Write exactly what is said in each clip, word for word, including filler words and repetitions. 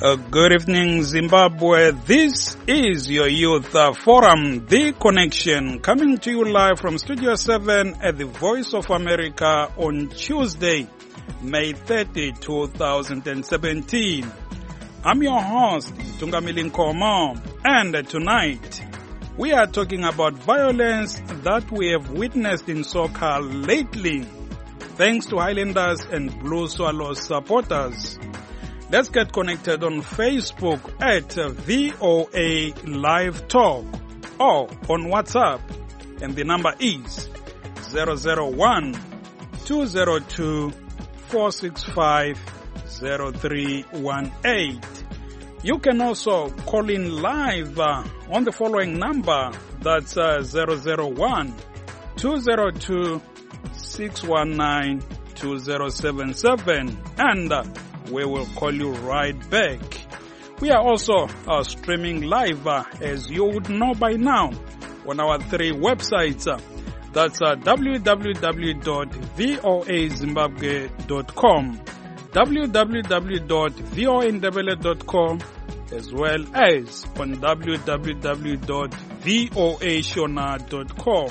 Uh, good evening, Zimbabwe. This is your Youth uh, Forum, The Connection, coming to you live from Studio seven at the Voice of America on Tuesday, May thirtieth, two thousand seventeen. I'm your host, Tungamili Nkomo, and tonight we are talking about violence that we have witnessed in soccer lately, thanks to Highlanders and Blue Swallows supporters. Let's get connected on Facebook at V O A Live Talk or on WhatsApp, and the number is zero zero one, two zero two, four six five, zero three one eight. You can also call in live uh, on the following number, that's uh, zero zero one, two zero two, six one nine, two zero seven seven, and uh, we will call you right back. We are also uh, streaming live, uh, as you would know by now, on our three websites. Uh, that's uh, w w w dot voa zimbabwe dot com, w w w dot voa ndebele dot com, as well as on w w w dot voa shona dot com.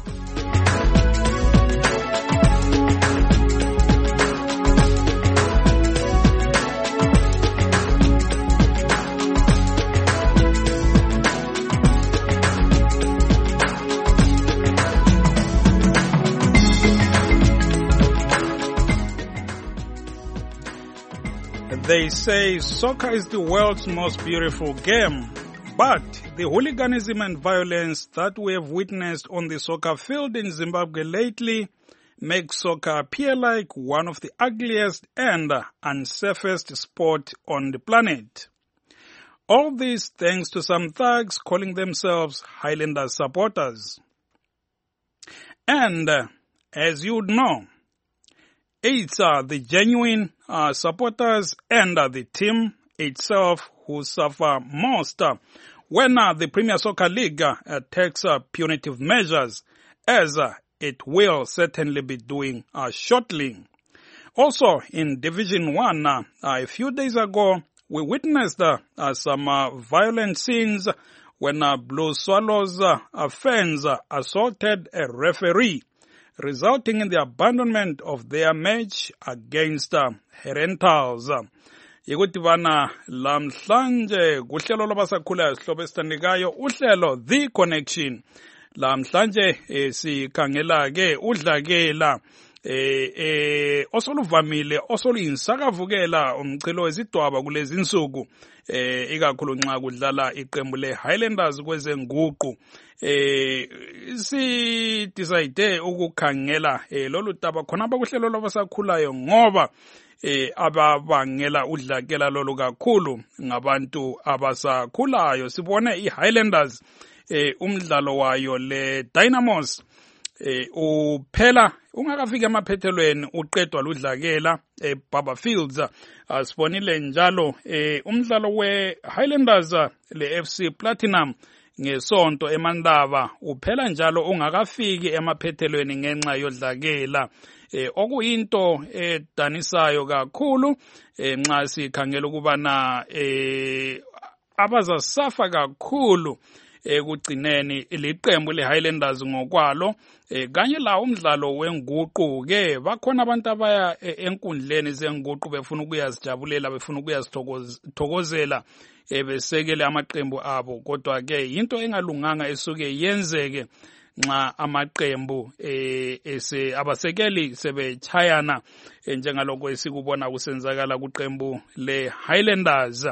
They say soccer is the world's most beautiful game, but the hooliganism and violence that we have witnessed on the soccer field in Zimbabwe lately makes soccer appear like one of the ugliest and unsafest sport on the planet. All this thanks to some thugs calling themselves Highlanders supporters. And uh, as you would know, it's uh, the genuine uh, supporters and uh, the team itself who suffer most uh, when uh, the Premier Soccer League uh, takes uh, punitive measures, as uh, it will certainly be doing uh, shortly. Also, in Division one, uh, uh, a few days ago, we witnessed uh, uh, some uh, violent scenes when uh, Blue Swallows uh, uh, fans uh, assaulted a referee, resulting in the abandonment of their match against uh, Herentals. Yikuti vana lamhlanje kuhlelo labasakhulayo sihlobo esithandekayo uhlelo The Connection. Lamhlanje eh, sikhangela ke udlakela eh eh osoluvamile osoluyisakavukela umchilo wezidwaba kulezi insuku eh ikakhulu nxa kudlala iqembu le Highlanders kwezenguqu. Eh si decide ukukhangela eh lolu daba khona abakuhlelo labasakhulayo ngoba eh ababangela udlakela lolu kakhulu ngabantu abasakhulayo. Sibone iHighlanders eh umdlalo wayo le Dynamos eh uphela ungakafika emaphethelweni uqedwa ludlakela eh Baba Fields. Asibonile njalo eh umdlalo we Highlanders le F C Platinum ngesonto eMandaba uphela njalo ungakafiki emaphethelweni ngenxa yodlakela eh okuyinto edanisayo kakhulu eh nxa sikhangela ukubana eh abazasafa kakhulu ekugcineni liqembu leHighlanders ngokwalo eh kanye la umdlalo wenguqu ke bakhona abantu abaya enkundleni zenguqu befuna ukuyazijabulela befuna ukuyazithokozela ebesekele amaqembu abo, kodwa ke into engalunganga esuke yenzeke nxa amaqembu eh ese abasekeli sebechayana njengalokho esikubona kusenzakala kuqembu le Highlanders.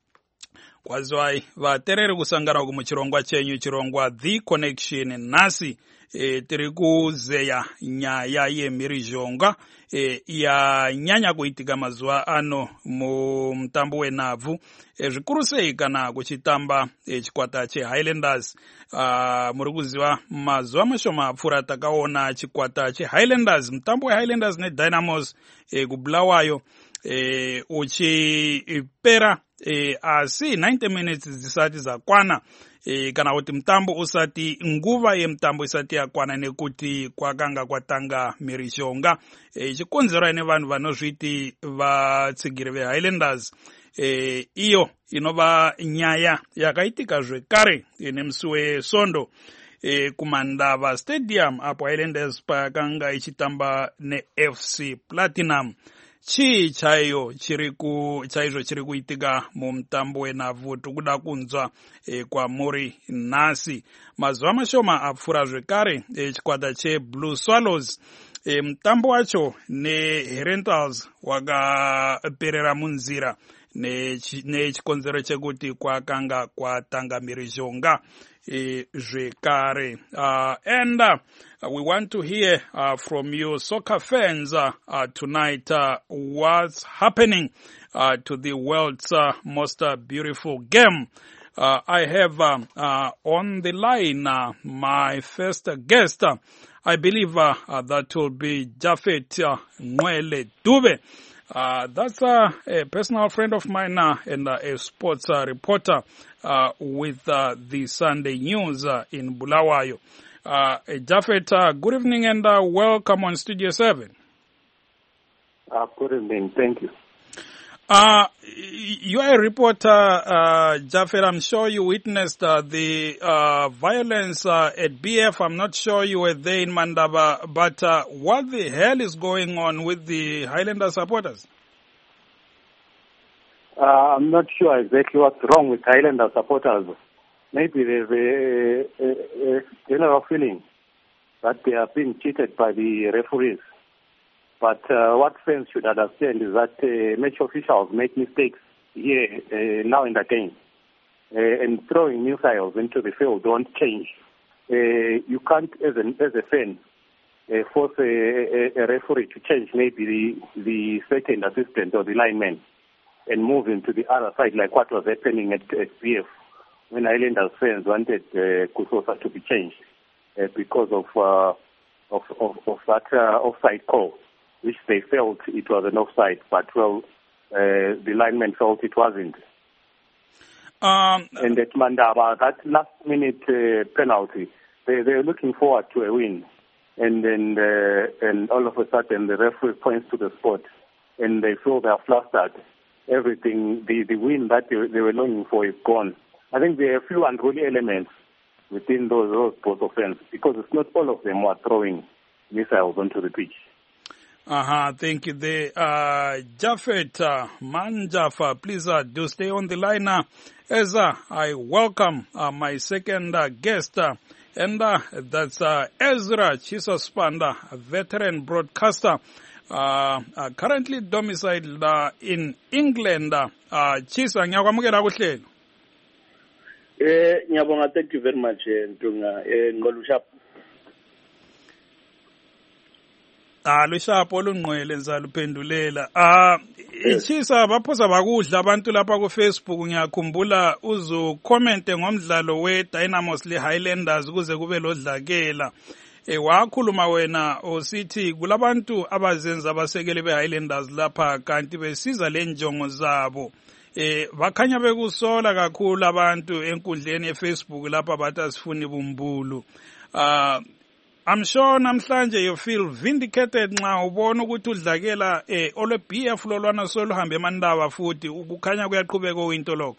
Kwazwai vaterere kusangana kumuchirongwa chenyu chirongwa The Connection nasi e, tiri kuzeya nyaya yemirizhonga e, ya nyanya kuitika mazuva ano mu mtambo wenavhu e, zvikuru sei kana kuchitamba e, chikwata che Highlanders. Uh, muri kuziva mazuva mashoma apfuura takaona chikwata che Highlanders, mtambo we Highlanders ne Dynamos e, kubulawayo e, uchipera e, asi ninety minutes zisati zakwana e, kana kuti mtambo usati nguva yemtambo isati yakwana nekuti kwakanga kwatanga mhirizhonga e, chikonzero ine vanhu vanozviti vatsigiri veHighlanders eh iyo inova nyaya yakaitika zvekare nemusi weSondo eh kuMandava Stadium apo Highlanders pakanga ichitamba neF C Platinum. Chii chaiyo chiriku chaizvo chiri kuitika mumutambo wenhabvu tikuda kunzwa e, kwamuri nhasi. Mazuva mashoma apfuura zvekare e, chikwata cheBlue Swallows e, mutambo wacho neHerentals wakaperera munzira nechikonzero ne chekuti kwakanga kwatanga mhirizhonga e, zvekare. Uh, and uh, we want to hear uh, from you soccer fans uh, uh, tonight uh, what's happening uh, to the world's uh, most uh, beautiful game. Uh, I have uh, uh, on the line uh, my first guest. Uh, I believe uh, uh, that will be Japhet uh, Nwele Dube. Uh, that's uh, a personal friend of mine uh, and uh, a sports uh, reporter uh, with uh, the Sunday News uh, in Bulawayo. Uh, Japhet, uh, good evening and uh, welcome on Studio seven. Uh, good evening, thank you. Uh, you are a reporter, uh, Japhet. I'm sure you witnessed uh, the uh, violence uh, at B F. I'm not sure you were there in Mandava, but uh, what the hell is going on with the Highlander supporters? Uh, I'm not sure exactly what's wrong with Highlander supporters. Maybe there's a, a, a general feeling that they are being cheated by the referees. But uh, what fans should understand is that uh, match officials make mistakes here uh, now and again. Uh, and throwing missiles into the field don't change. Uh, you can't, as, an, as a fan, uh, force a, a, a referee to change maybe the, the second assistant or the lineman and move him to the other side like what was happening at, at B F when Islanders fans wanted uh, Kusosa to be changed uh, because of, uh, of, of, of that uh, offside call, which they felt it was an offside, but well, uh, the lineman felt it wasn't. Um, and at Mandava, that last-minute uh, penalty, they they're looking forward to a win, and then uh, and all of a sudden the referee points to the spot, and they feel they're flustered. Everything, the the win that they, they were longing for is gone. I think there are a few unruly elements within those those both offense because it's not all of them who are throwing missiles onto the pitch. Uh-huh, thank you there. Uh, Japhet, uh, Manjafa, please uh, do stay on the line uh, as uh, I welcome uh, my second uh, guest, uh, and uh, that's uh, Ezra Chisospanda, a veteran broadcaster, uh, uh, currently domiciled uh, in England. Uh, Chisa, ngiyakwamukela kuhlelo. Eh, ngiyabonga, thank you very much, Ntunga, eh, Ngolushap. Ah, lushapo olungqwele nzaluphendulela. Ah, ichisa baphosa bakudla abantu lapha ku Facebook. Ngiyakhumbula uzu comment ngomdlalo we Dynamos le Highlanders kuze kube lodlakela. Eh wakhuluma wena usithi kulabantu abazenza abasekele be Highlanders lapha kanti besiza lenjongo zabo. Eh bakhanya bekusola kakhulu abantu enkundleni eFacebook lapha bathi asifuni bumbulu. Ah, I'm sure namhlanje you feel vindicated nxa ubona ukuthi udlakela eh olwe B F lolwana soluhambe eMandava futhi ukukhanya kuyaqhubeka into lokho.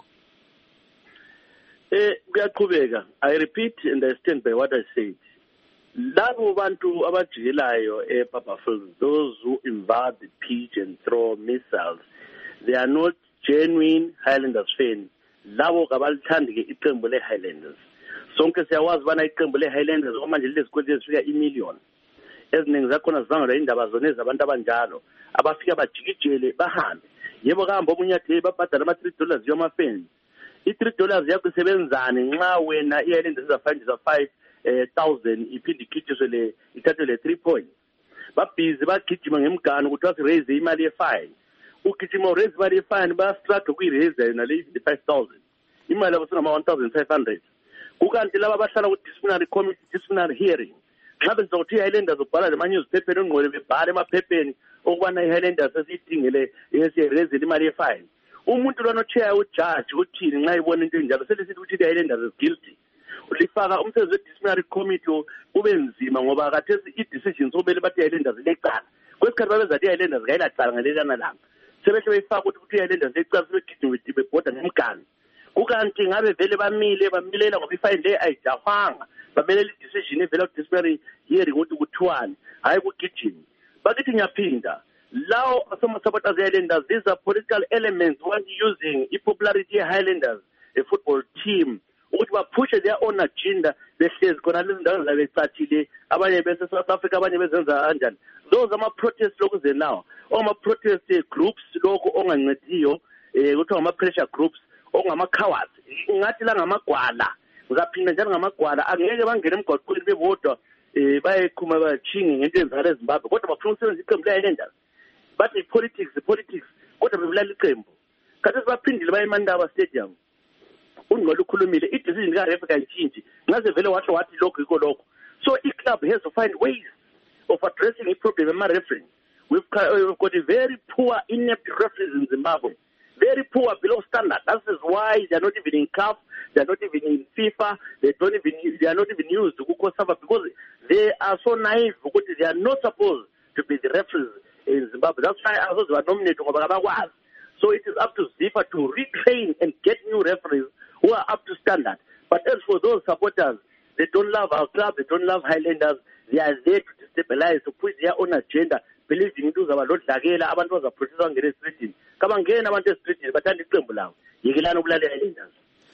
Eh kuyaqhubeka. I repeat and I stand by what I said. Labo bantu abajikelayo ePapafield, those who invade the pitch and throw missiles, they are not genuine Highlanders fans. Labo kabalithandi ke iqembu le Highlanders. Sonke siyawazi bana iqembu le Highlanders omanje lezikole ezifika imillion eziningi zakhona zivangela indaba zone zabantu abanjalo abafika bajikijele bahambe yebo kahamba omunye athi babhadala ama three dollars yoma fans i three dollars yakho isebenzane nxa wena iHighlanders izafanda za five thousand iphindi ikhithiswe le ithathe le three points babhizi bagijima ngemgano ukuthi wasi raise imali ye fine ugijima raise imali ye fine ba struggle kuyi raise na le five thousand imali abasona one thousand five hundred. Kukanti laba bahlala ku disciplinary committee disciplinary hearing nxa bezokuthi iHighlanders ubhala lema newspaper ongqole bebhale emaphepheni okubana iHighlanders esidingele yesirezile imali ye-fine. Umuntu lwana chair ujudge uthini nxa ibona into enjalo selisithi ukuthi iHighlanders is guilty. Ulifaka umsebenzi we disciplinary committee ube nzima ngoba khathesi i-decisions obele bathi iHighlanders ilecala. Kwesikhathi babezathi iHighlanders kayilacala ngalelana langa. sebehle befaka ukuthi ukuthi i-Highlanders ecala sebegijima bebhoda ngemgani kukanti ngabe vele bamile bamilela ngoba ifine le ayijafanga bamelela i-decision evela ku-disciplinary hearing ukuthi kuthiwani hayi kugijima bakithi ngiyaphinda lawo asoma-supporters e-Highlanders, these are political elements when using i-popularity ye-Highlanders, a football team, ukuthi baphushe their own agenda behlezi khona lezi ndawo zabecatshile abanye bese South Africa abanye bezenza kanjani. Those ama-protest lokhu zenawo ama-protest groups lokhu ongancediyo eh kuthiwa ama-pressure groups ongama-cowards ngathi la ngamagwala ngizaphinda njalo ngamagwala angeke bangene emgwaqweni bebodwa eh bayekhuma bachinge ngento ezala eZimbabwe kodwa bafuna ukusebenzisa iqembu le-Highlanders bathi politics politics kodwa bebulala iqembu khathi baphindile baye eMandaba Stadium ungqola ukhulumile i-decision ka-ref kayitshintshi ngaze vele wahle wathi lokho yiko lokho. So i-club has to find ways of addressing i-problem ema-refereeing. We've got a very poor inept referees in Zimbabwe, very poor, below standard. That is why they are not even in C A F, they are not even in FIFA, they don't even they are not even used to Kukosava because they are so naive because they are not supposed to be the referees in Zimbabwe. That's why I was nominated. So it is up to FIFA to retrain and get new referees who are up to standard. But as for those supporters, they don't love our club, they don't love Highlanders, they are there to destabilize, to push their own agenda, believing into abantu abantu bazaprotesta ngene street. Kama ngena abantu street bathanda iqembu lawo. Yekilana ubulale Highlanders.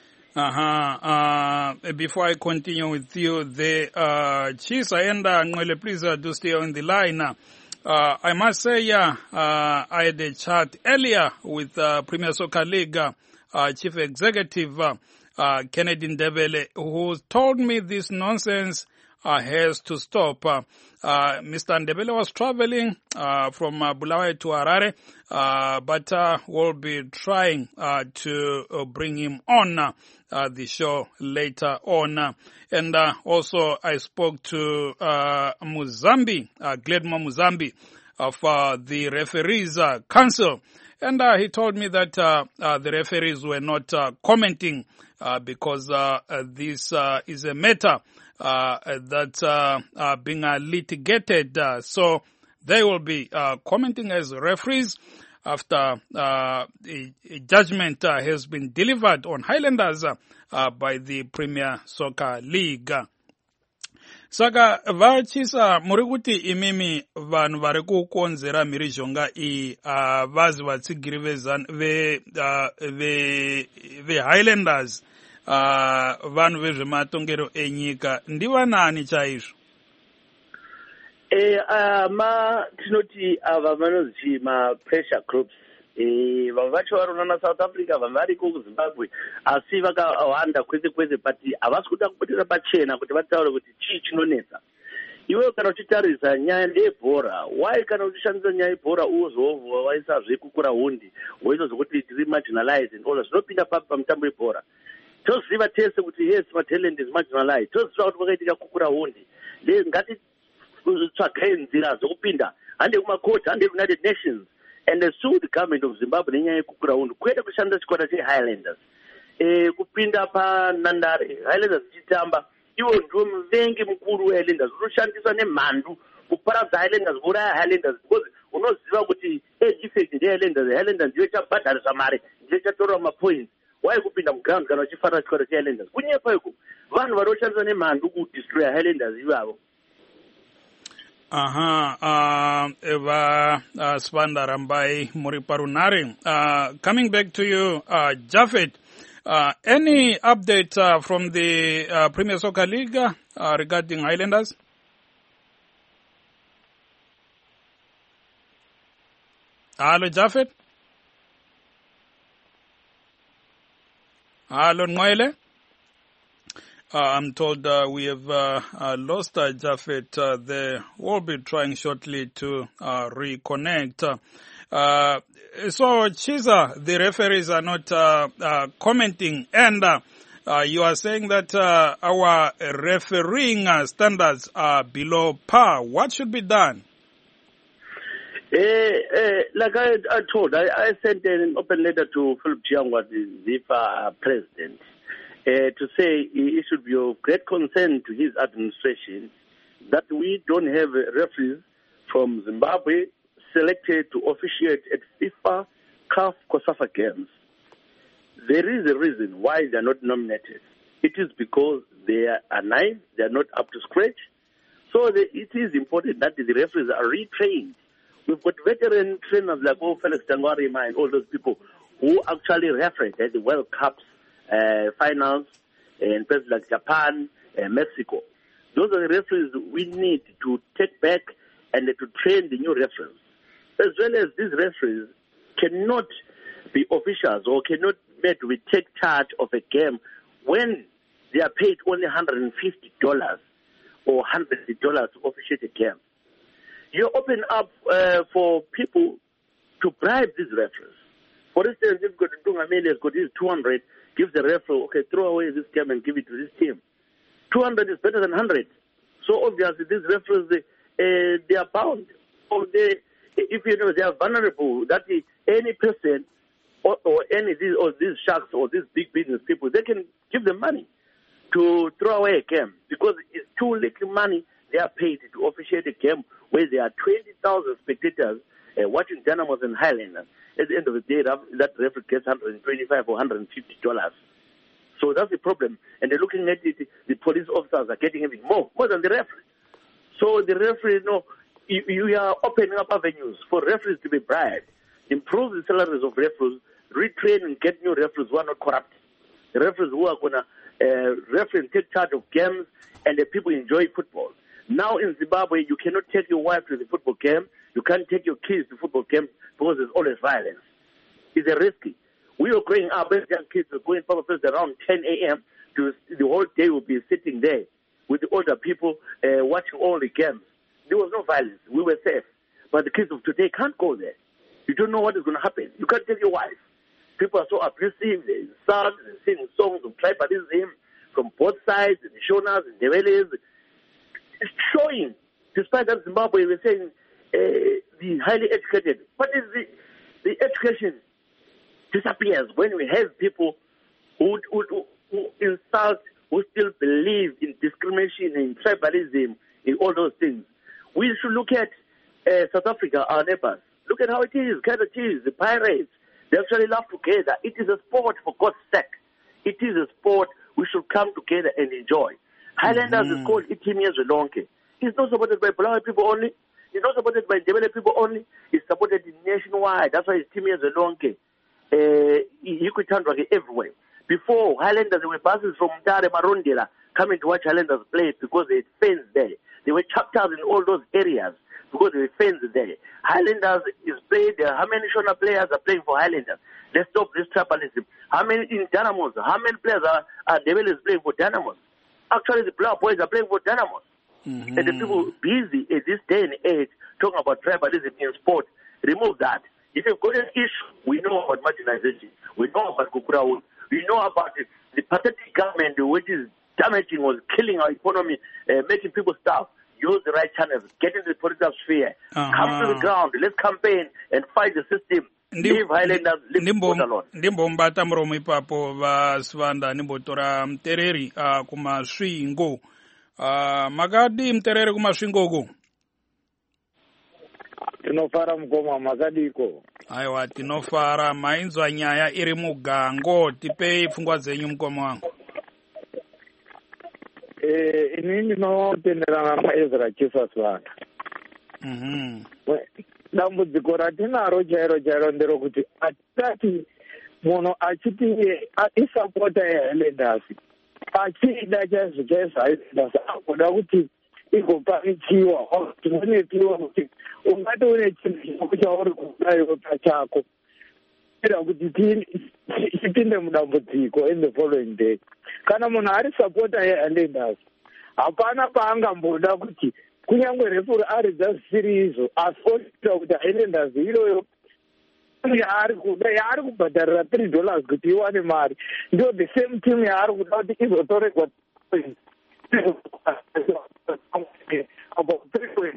Uh-huh. Uh, before I continue with you, the uh, Chisa and Nwele, please uh, do stay on the line. Uh, I must say, uh, uh, I had a chat earlier with uh, Premier Soccer League uh, Chief Executive uh, uh, Kennedy Ndebele, who told me this nonsense uh, has to stop. Uh, uh, Mister Ndebele was traveling uh, from uh, Bulawayo to Harare, uh, but uh, we'll be trying uh, to uh, bring him on uh, uh, the show later on. Uh, and uh, also I spoke to uh, Muzambi, uh, Gledma Muzambi of uh, the Referees uh, Council. And uh, he told me that uh, uh, the referees were not uh, commenting uh, because uh, uh, this uh, is a matter uh, that's uh, uh, being uh, litigated. Uh, so they will be uh, commenting as referees after uh, a, a judgment uh, has been delivered on Highlanders uh, uh, by the Premier Soccer League. Saka vachisa muri kuti imimi vanhu vari kukonzera mhirizhonga iyi uh, vazi vatsigiri ve uh, ve ve Highlanders uh, vanhu vezvematongero enyika ndivanani chaizvo? Eh uh, ma tinoti ava vanonzi ma pressure groups eh vamwe vacho varona South Africa vamwe vari ku Zimbabwe asi vakawanda kwese kwese but havasi kuda kupotera pachena kuti vataure kuti chii chinonetsa. Iwe kana uchitarisa nyaya ndeyebhora, why kana uchishandisa nyaya yebhora uzovwa waisa zvekukura hundi woisa zvokuti tiri marginalized and all that zvinopinda papi pamutambo webhora. Toziva tese kuti yes matalent is marginalized, toziva kuti kwakaitika kukura hundi ngati tsvagai nzira dzokupinda hande kumakoti hande United Nations and sue the government of Zimbabwe nenyaya yekukura hundi kwete kushandisa chikwata che-Highlanders eh kupinda panhandare Highlanders ichitamba iwo ndiwo muvengi mukuru we-Highlanders unoshandisa nemhandu kuparadza Highlanders kuuraya Highlanders because unoziva kuti age effect ndeye-Highlanders Highlanders ndiyo chabhadharisa mari ndiyo chatorwa mapoints why kupinda muground kana uchifarira chikwata che-Highlanders kunyepa iko vanhu vari kushandisa nemhandu kudestroya Highlanders ivavo. Aha, uh, Eva uh, Spanda Rambai Muriparunari. Uh, coming back to you, uh, Jafet, uh, any update uh, from the uh, Premier Soccer League uh, regarding Highlanders? Hello, Jafet? Hello, Nwele? Uh, I'm told uh, we have uh, uh, lost uh, Jafet uh, there. We'll be trying shortly to uh, reconnect. Uh, so, Chisa, the referees are not uh, uh, commenting, and uh, uh, you are saying that uh, our refereeing uh, standards are below par. What should be done? Uh, uh, like I, I told, I, I sent an open letter to Philip Chiangwa, the FIFA president. Uh, to say it should be of great concern to his administration that we don't have referees from Zimbabwe selected to officiate at FIFA CAF COSAFA games, there is a reason why they are not nominated. It is because they are nine, they are not up to scratch. So the, it is important that the referees are retrained. We've got veteran trainers like oh, Felix Tangwarima and all those people who actually refereed at the World Cups uh, finals in places like Japan and Mexico. Those are the referees we need to take back and to train the new referees. As well as these referees cannot be officials or cannot made to take charge of a game when they are paid only one hundred fifty dollars or one hundred dollars to officiate a game. You open up uh, for people to bribe these referees. For instance, if Dungameli has got his two hundred, give the referee, okay, throw away this game and give it to this team. two hundred is better than one hundred. So obviously these referees, they, uh, they are bound. Or they, if you know they are vulnerable, that is, any person or, or any of these, or these sharks or these big business people, they can give them money to throw away a game because it's too little money they are paid to officiate a game where there are twenty thousand spectators uh, watching Dynamos and Highlanders. At the end of the day, that referee gets one hundred twenty-five or one hundred fifty dollars. So that's the problem. And they're looking at it, the police officers are getting even more, more than the referee. So the referee, you know, you, you are opening up avenues for referees to be bribed, improve the salaries of referees, retrain and get new referees who are not corrupt. The referees who are going to uh, referee and take charge of games and the people enjoy football. Now in Zimbabwe, you cannot take your wife to the football game. You can't take your kids to football games because there's always violence. It's a risky. We were growing up, as young kids were going probably around ten a.m. to the whole day we'll be sitting there with the older people uh, watching all the games. There was no violence. We were safe. But the kids of today can't go there. You don't know what is going to happen. You can't tell your wife. People are so abusive. They insult, they sing songs of tribalism from both sides, the Shonas and the Ndebelés. It's showing, despite that Zimbabwe, we're saying uh, the highly educated. What is the, the education disappears when we have people who, who, who insult, who still believe in discrimination, in tribalism, in all those things. We should look at uh, South Africa, our neighbors. Look at how it is, Kaizer Chiefs, the Pirates. They actually love together. It is a sport, for God's sake. It is a sport we should come together and enjoy. Highlanders mm-hmm. is called Itimi Zwelonke. It's not supported by Bulawayo people only. It's not supported by Ndebele people only. It's supported nationwide. That's why it's Itimi Zwelonke. Uh, everywhere. Before, Highlanders, there were buses from Mtare, Marondela coming to watch Highlanders play because they had fans there. There were chapters in all those areas because there were fans there. Highlanders is played. Uh, how many Shona players are playing for Highlanders? Let's stop this tribalism. How many in Dynamos? How many players are, are Ndebele playing for Dynamos? Actually, the Black Boys are playing for Dynamos. Mm-hmm. And the people busy at this day and age talking about tribalism in sport, remove that. If you've got an issue, we know about marginalization. We know about Kukurawu. We know about it. The pathetic government which is damaging or killing our economy, uh, making people starve. Use the right channels. Get into the political sphere. Uh-huh. Come to the ground. Let's campaign and fight the system. Leave Highlanders, leave sport alone. Ndimbombata mromo ipapo vasvanda nimbotora mtereri uh, kumasvingo. Uh, makadi mtereri kumasvingo uko? Tinofara mukoma makadiko. Aiwa tinofara mainzwa nyaya iri mugango tipei pfungwa dzenyu mukoma wangu. Eh inini ndinotenderana naEzra Chiefs vana. Mhm. Dambudziko ratinaro chairo chairo nderokuti atati munhu achiti isapota yeHighlanders achida chaizvo chaizvo Highlanders akuda kuti igopanichiwa tinonepiwa kuti ungati une chinhu chauri kuda iwe pachako ira kuti tipinde mudambudziko in the following day. Kana munhu ari sapota yeHighlanders hapana paangamboda kuti kunyange refuri aridza zvisiri izvo asi oita kuti Highlanders iroyo yaari kuda yaari kubhadharira three dollars kuti iwane mari ndo the same team yaari kuda kuti izotoregwa about three point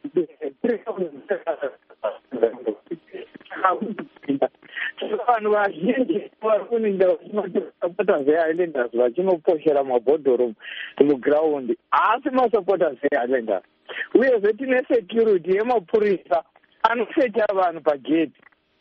vanhu vazhinji vari kuninda masupporters eHighlanders vachinoposhera mabhodhoro mugiraundi asi masupporters eHighlanders uyezve tine security yemapurisa anosecha vanhu pageti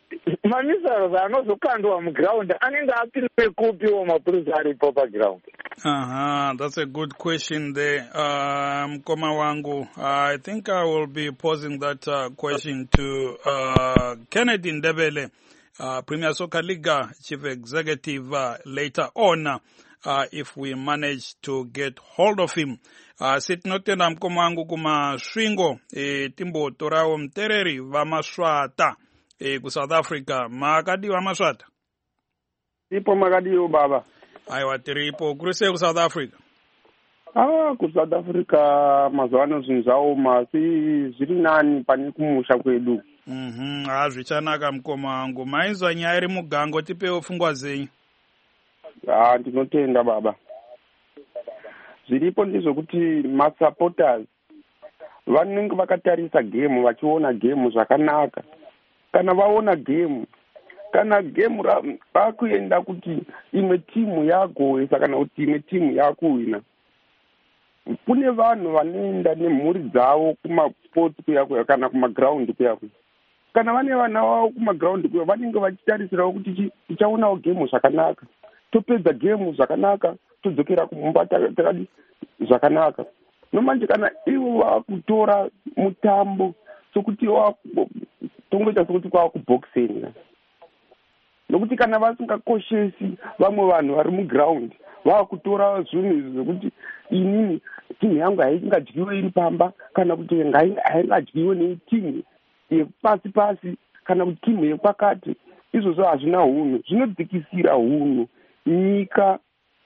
mamissiles anozokandwa muground anenge apinwe kupiwo mapurisa aripo paground? Uh-huh, that's a good question there, uh, Mkoma wangu. Uh, I think I will be posing that uh, question to uh, Kennedy Ndebele, uh, Premier Soccer League Chief Executive, uh, later on, uh, if we manage to get hold of him. Uh, Sitnotenda Mkoma wangu kuma swingo, e, timbo torao mtereri va maswata, e, ku South Africa. Makadi wa maswata? Ipo makadi yo baba. Aiwa tiripo kurise ku South Africa. Ah, ku South Africa mazwano zinzaoma si zviri nani pane kumusha kwedu. Mhm, ah zvichanaka Mkoma wangu. Mainzwa nyaya iri mugango tipewo pfungwa zenyu. Ah, ndinotenda baba. Zviripo ndizvokuti ma supporters vanenge vakatarisa game vachiona game zvakanaka. Kana vaona game kana game rakuenda kuti imwe timu yagoesa kana kuti imwe timu yakuwina, kune vanhu vanoenda nemhuri dzavo kumasports kuya kuya kana kumaground kuya kuya. Kana vane vana vavo kumaground kuya vanenge vachitarisirawo kuti tichaonawo game zvakanaka, topedza game zvakanaka, todzokera kumba takadi zvakanaka. Nomanje kana ivo vakutora mutambo sokuti tongoita sokuti kwava kuboxing, nokuti kana vasingakoshesi vamwe vanhu vari muground vakutora zvinhu zvokuti inini timu yangu haingadyiwe iri pamba kana kuti haingadyiwe netimu yepasi pasi kana kuti timu yepakati, izvozvo hazvina hunhu, zvinodzikisira hunhu nyika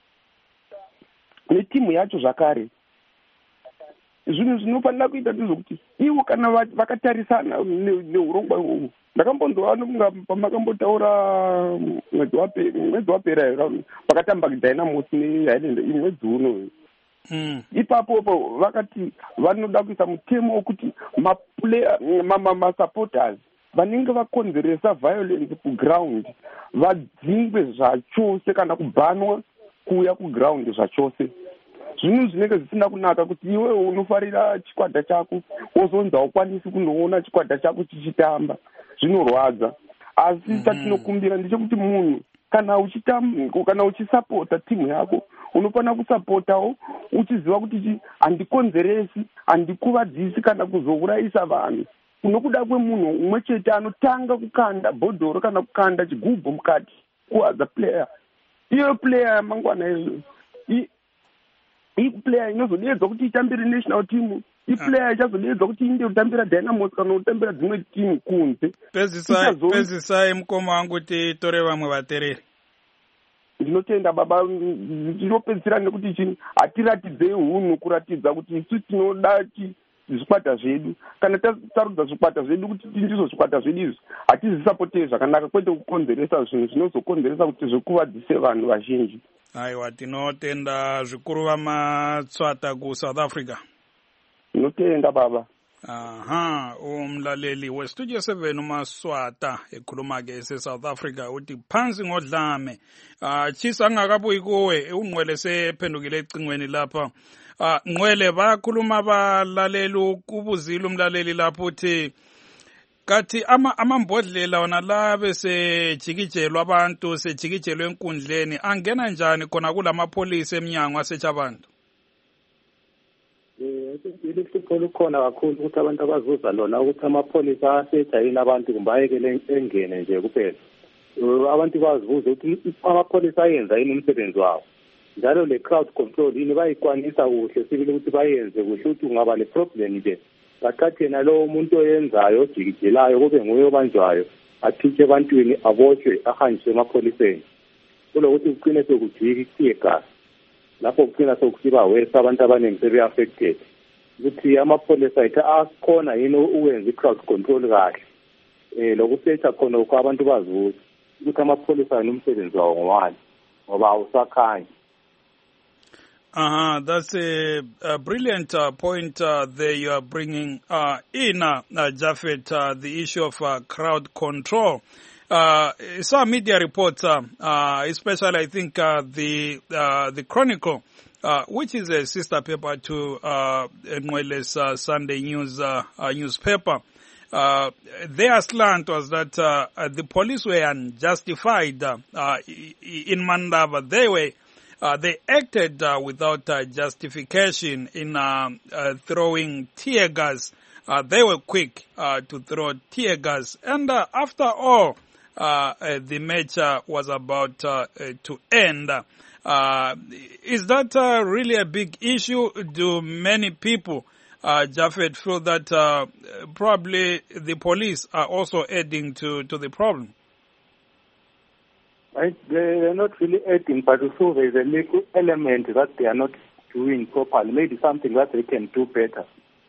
netimu yacho zvakare. Zvinhu zvinofanira kuita ndezvokuti ivo kana vakatarisana neurongwa ihwohwo. Ndakambonzwa pamakambotaura mwedzi wapera pakatamba Dynamos neHighland mwedzi uno. Ipapo vakati vanoda kuisa mutemo wekuti ma-supporters vanenge vakonzeresa violence kuground vadzingwe zvachose kana kubhanwa kuuya kuground zvachose. Zvinhu zvinenge zvisina kunaka kuti iwe unofarira chikwata chako wozonza ukwanisi kunoona chikwata chako chichitamba, zvinorwadza. Asi chatinokumbira ndechekuti munhu kana uchitamba kana uchisapota timu yako unofanira kusapotawo uchiziva kuti handikonzeresi, handikuvadzisi kana kuzourayisa vanhu. Kunokuda kwemunhu umwe chete anotanga kukanda bhodhoro kana kukanda chigubhu mukati kuadza player. Iyo player yamangwana izvo iplayer inozodedzwa kuti itambire national team, iplayer ichazodedzwa kuti inde kutambira Dynamos kana kutambira dzimwe timu kunze. Pezisai pezisai Mkoma wangu titore vamwe vatereri. Ndinotenda baba, ndinopedzisira nekuti chini hatiratidze hunhu kuratidza kuti isu tinoda zvikwata zvedu. Kana tasarudza zvikwata zvedu kuti ndizvo zvikwata zvedu izvi hatizvisapotei zvakanaka, kwete kukonzeresa zvinhu zvinozokonzeresa kuti zvikuvadzise vanhu vazhinji. Aiwa tinotenda zvikuru vamatswata ku South Africa. Tinotenda baba. Aha, umlaleli westudio seven umaswata ekhuluma ke se-South Africa uthi phansi ngodlame. Ah chisa ngakabuyi kuwe unqwele sephendukile ecingweni lapha. Ah Nqwele bakhuluma abalaleli ukubuzila umlaleli lapho uthi kathi ama amambodlela wona la bese jikijelwa abantu sejikijelwe enkundleni angena njani khona kulamapolice eminyango asecha abantu? Eh ihlupho lukhona kakhulu ukuthi abantu abazuza lona ukuthi amapholisa asejayini abantu kumbe ayekele engene nje kuphela. Abantu bazibuza ukuthi amapholisa ayenza yini umsebenzi wawo, njalo le crowd control yini bayikwanisa kuhle sibili ukuthi bayenze kuhle ukuthi kungaba le problem nje bathathe nalo umuntu oyenzayo ojikijelayo kube nguye obanjwayo athitshe ebantwini abotshwe ahanjiswe emapholiseni, kulokuthi kuqine sekujika igasi lapho kuqina sokusiba wesa abantu abaningi sebe-affected ukuthi amapholisa ethu akhona yini ukwenza i-crowd control kahle um lokusetha khona ukho abantu bazibuza ukuthi amapholisa yini umsebenzi wawo ngowani ngoba awusakhanyi. Uh-huh, that's a, a brilliant uh, point uh, there you are bringing uh, in, uh, uh, Japheth, uh, the issue of uh, crowd control. Uh, some media reports, uh, uh, especially I think uh, the uh, the Chronicle, uh, which is a sister paper to uh, Nqwele's uh, Sunday News uh, uh, newspaper, uh, their slant was that uh, uh, the police were unjustified uh, uh, in Mandava. They were uh, they acted uh, without uh, justification in uh, uh, throwing tear gas. Uh, they were quick uh, to throw tear gas, and uh, after all, uh, uh, the match uh, was about uh, uh, to end. Uh, is that uh, really a big issue? Do many people, uh, Japheth, feel that uh, probably the police are also adding to, to the problem? Right. They're not really adding, but also there's a little element that they are not doing properly. Maybe something that they can do better.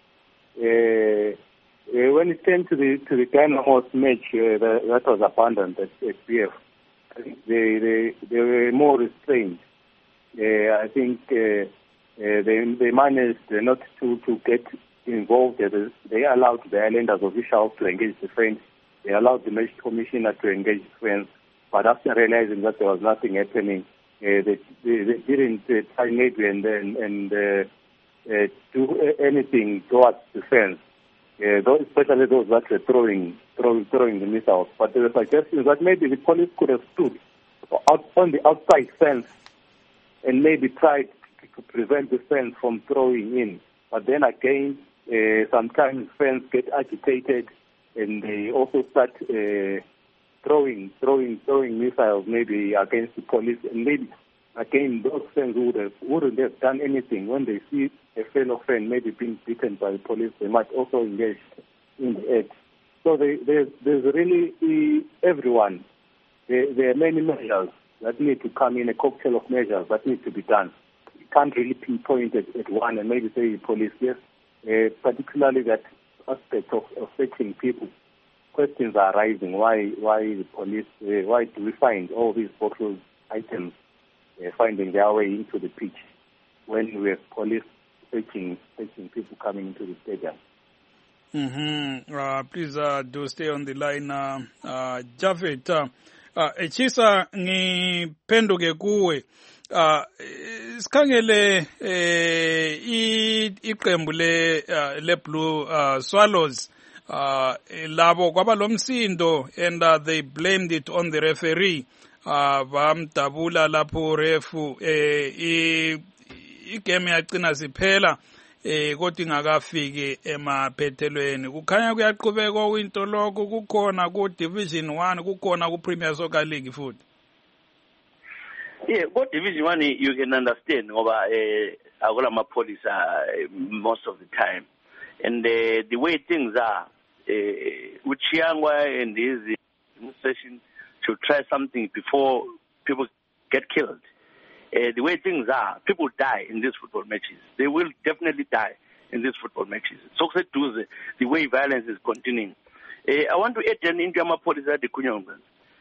Uh, uh, when it came to the to the Dynamos match, uh, the, that was abandoned at, at B F. I think they, they they were more restrained. Uh, I think uh, uh, they they managed not to, to get involved. They allowed the Islanders officials to engage the friends. They allowed the match commissioner to engage the friends. But after realizing that there was nothing happening, uh, they, they, they didn't uh, try maybe and and, and uh, uh, do anything towards the fence. Uh, those, especially those that were throwing, throwing, throwing the missiles. But there were suggestions that maybe the police could have stood out on the outside fence and maybe tried to prevent the fence from throwing in. But then again, uh, sometimes fence get agitated and they also start uh, throwing, throwing, throwing missiles maybe against the police. And maybe again, those fans would have, wouldn't have done anything when they see a fellow friend maybe being beaten by the police. They might also engage in the act. So they, there's, there's really uh, everyone. There, there are many measures that need to come in, a cocktail of measures that need to be done. You can't really pinpoint it at one and maybe say police, yes, uh, particularly that aspect of, of searching people. Questions are arising. Why, why the police, uh, why do we find all these bottled items uh, finding their way into the pitch when we have police searching, searching people coming into the stadium? Mm-hmm. Uh, please uh, do stay on the line, uh, uh, Japheth. Uh, uh, Echisa ngiphenduke kuwe. Uh, sikhangele eh, iqembu le uh, le Blue uh, Swallows. Uh, labo kwaba lomsindo and uh, they blamed it on the referee. Uh, bamdabula lapho refu eh, igame yagcina siphela eh kodwa ingakafiki emaphethelweni. Kukhanya kuyaqhubeka kwinto lokho, kukhona ku Division one, kukhona ku Premier Soccer League futhi. Yeah, go Division one you can understand ngoba eh akola amapolisa most of the time. And uh, the way things are, uh, Uchiangwa and his administration should try something before people get killed. Uh, the way things are, people die in these football matches. They will definitely die in these football matches. So the, the way violence is continuing. Uh, I want to add an Indiama police at the Kunyongan.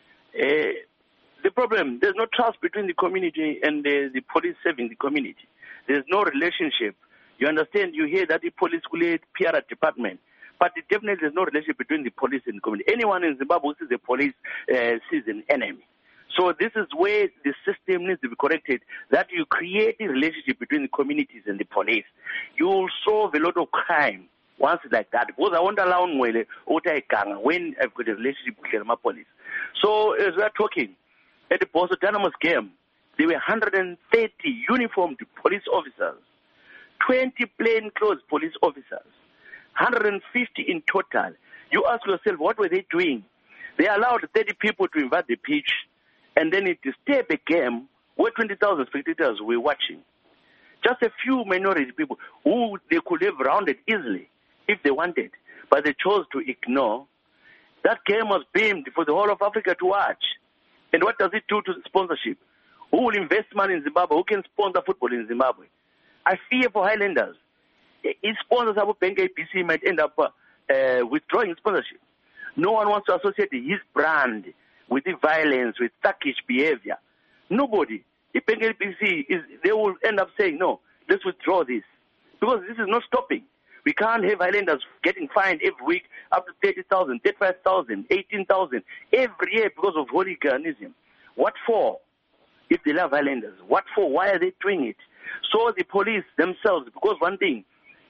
The problem, there's no trust between the community and the, the police serving the community. There's no relationship. You understand, you hear that the police will P R department, but definitely there's no relationship between the police and the community. Anyone in Zimbabwe who sees the police uh, sees an enemy. So this is where the system needs to be corrected, that you create a relationship between the communities and the police. You will solve a lot of crime once like that, because I won't allow when I've got a relationship with the police. So as we're talking, at the Boso Dynamos game, there were one hundred thirty uniformed police officers, twenty plainclothes police officers, one hundred fifty in total. You ask yourself, what were they doing? They allowed thirty people to invade the pitch, and then it disturbed a game where twenty thousand spectators were watching. Just a few minority people who they could have rounded easily if they wanted, but they chose to ignore. That game was beamed for the whole of Africa to watch. And what does it do to sponsorship? Who will invest money in Zimbabwe? Who can sponsor football in Zimbabwe? I fear for Highlanders. His sponsors, Abu Benga A P C, might end up uh, withdrawing sponsorship. No one wants to associate his brand with the violence, with thuggish behavior. Nobody. If Benga A P C, is, they will end up saying, no, let's withdraw this. Because this is not stopping. We can't have Highlanders getting fined every week up to thirty thousand, thirty-five thousand, eighteen thousand every year because of hooliganism. What for? If they love Highlanders, what for? Why are they doing it? So the police themselves, because one thing,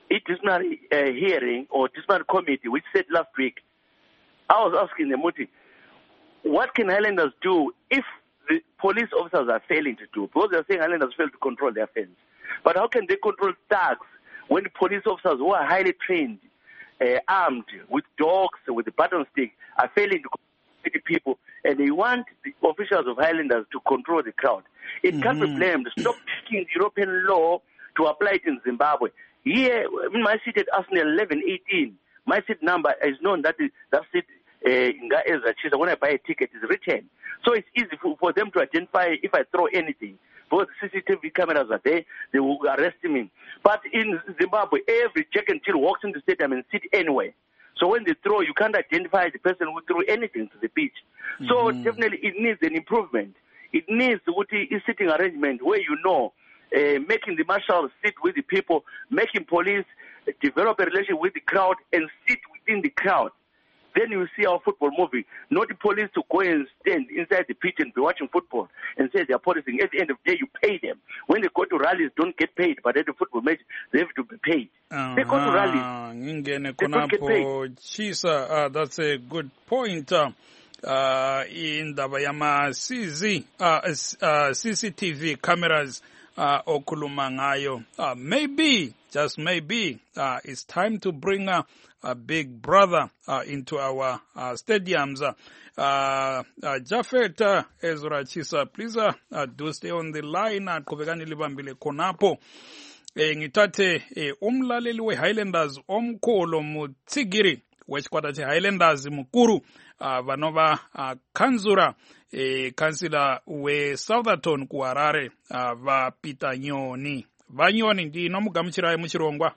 a disciplinary uh, hearing or disciplinary committee which said last week, I was asking them, what can Highlanders do if the police officers are failing to do? Because they're saying Highlanders fail to control their offense. But how can they control thugs when the police officers who are highly trained, uh, armed, with dogs, with the baton stick, are failing to control the people, and they want the officials of Highlanders to control the crowd? It mm-hmm. can't be blamed. Stop taking European law to apply it in Zimbabwe. Here, in my seat at Arsenal eleven eighteen, my seat number is known that is, that seat, uh, when I buy a ticket, is written. So it's easy for, for them to identify if I throw anything. Because C C T V cameras are there, they will arrest me. But in Zimbabwe, every Jack and Jill walks into the stadium and sit anywhere. So when they throw, you can't identify the person who threw anything to the pitch. Mm-hmm. So definitely it needs an improvement. It needs a sitting arrangement where you know, uh, making the marshals sit with the people, making police develop a relationship with the crowd and sit within the crowd. Then you see our football moving. Not the police to go and stand inside the pitch and be watching football and say they're policing. At the end of the day, you pay them. When they go to rallies, don't get paid. But at the football match, they have to be paid. Uh-huh. They go to rallies. They don't get paid. Chisa, uh, that's a good point. Uh, uh, in the Bayama C Z, uh, uh, C C T V cameras, uh, okuluma ngayo. Uh, maybe, just maybe, uh, it's time to bring uh, a big brother uh, into our uh, stadiums. Uh, uh, Jafet uh, Ezra Chisa, please uh, uh, do stay on the line. Uh, Kovekani libambile konapo. E, ngitate e, umlaleli we Highlanders omkhulu mutsigiri wechikwata che Highlanders mukuru uh, vanova uh, Kanzura e, kansila we Southerton ku Harare uh, va Peter Nyoni. Va Nyoni ndino mugamuchirayi muchirongwa.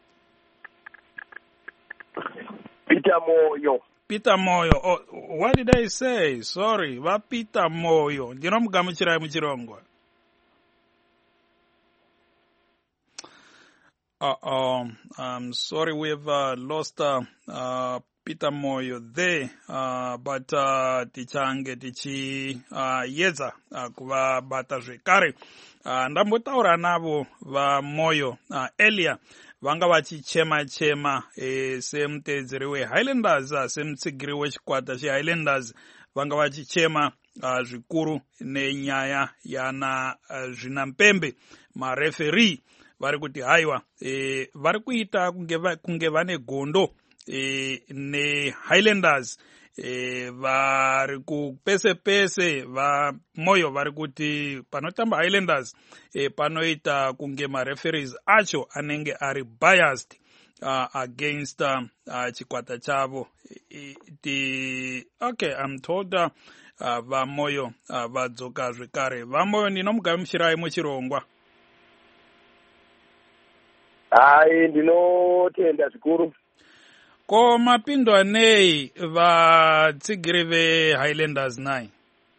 Peter Moyo. Peter Moyo. Oh, what did I say? Sorry. Va Peter Moyo. Ndino mugamuchirayi muchirongwa. Uh-oh. I'm sorry we've uh, lost uh, uh, Peter Moyo there, uh, but uh, tichange tichi uh, yedza uh, kuva bata zvekare. Uh, ndambotaura navo va Moyo uh, earlier vanga vachichema chema eh, semutedzeri we Highlanders uh, semutsigiri wechikwata che Highlanders vanga vachichema uh, zvikuru nenyaya yana uh, zvinampembe mareferee vari kuti haiwa e, vari kuita kunge, kunge vane gondo e, ne Highlanders e, vari kupese pese va Moyo vari kuti panotamba Highlanders e, panoita kunge mareferees acho anenge ari biased uh, against uh, uh, chikwata chavo e, ti, okay, I'm told uh, uh, va Moyo uh, vadzoka zvekare. Va Moyo ndinomugamuchirai muchirongwa. Hai, ndinotenda zvikuru. Ko mapindwa nei vatsigiri ve Highlanders nai?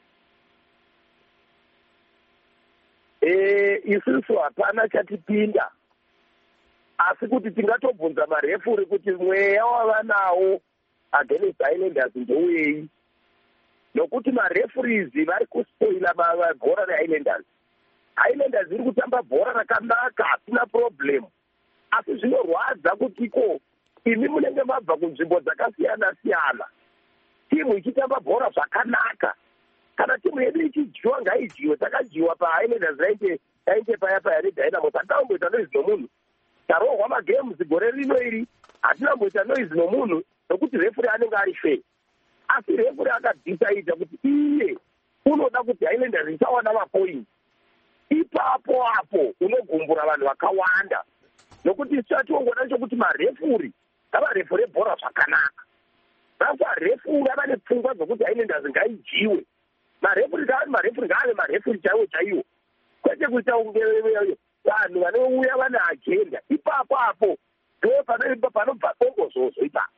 Eh, isusu hapana chatipinda. Asi kuti tingatobvunza marefuri kuti mweya wavanawo against Highlanders ndeuyei. Nokuti marefuries vari kuspoila bhora reHighlanders. Highlanders iri kutamba bhora rakanaka, hasina problem. Asi zvinorwadza kuti ko imi munenge mabva kunzvimbo dzakasiyana siyana, timu ichitamba bhora zvakanaka. Kana timu yedu ichijiwa ngaijiwe, takajiwa paHighlanders raite raite paya paya reDynamo, takamboita noizi nomunhu. Tarohwa magames gore rino iri, hatinamboita noizi nomunhu nokuti refuri anenge ari fair. Asi refuri akadecide kuti iye unoda kuti Highlanders isawana mapoints. Ipapo apo unogumbura vanhu vakawanda. Nokuti chatongoda chokuti marefuri avarefuri ebhora zvakanaka. Sasa refuri avane pfungwa dzokuti Highlanders ngaijiwe. Marefuri ngave marefuri ngave marefuri chaiwo chaiwo. Kwete kuita kunge vanhu vanouya vane agenda. Ipapo apo ndo panobva bongozozo ipapo.